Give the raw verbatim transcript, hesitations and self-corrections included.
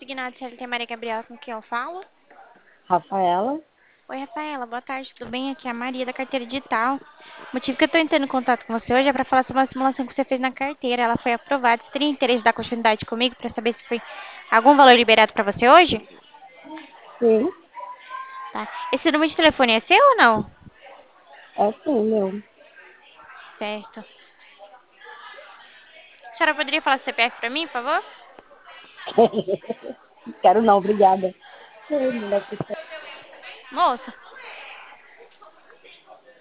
Consignado C L T Maria Gabriela, com quem eu falo? Rafaela? Oi, Rafaela, boa tarde, tudo bem? Aqui é a Maria da carteira digital. O motivo que eu tô entrando em contato com você hoje é para falar sobre uma simulação que você fez na carteira. Ela foi aprovada. Você teria interesse de dar continuidade comigo para saber se foi algum valor liberado para você hoje? Sim, Tá. Esse número de telefone é seu ou não? é sim, meu. Certo. A senhora poderia falar seu C P F para mim, por favor? Quero não, obrigada. Ei, mulher que Moça,